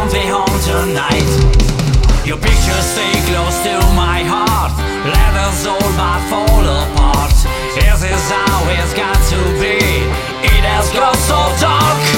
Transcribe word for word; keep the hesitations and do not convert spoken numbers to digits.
won't be home tonight. Your pictures stay close to my heart. Letters old but fall apart. This is how it's got to be. It has got so dark.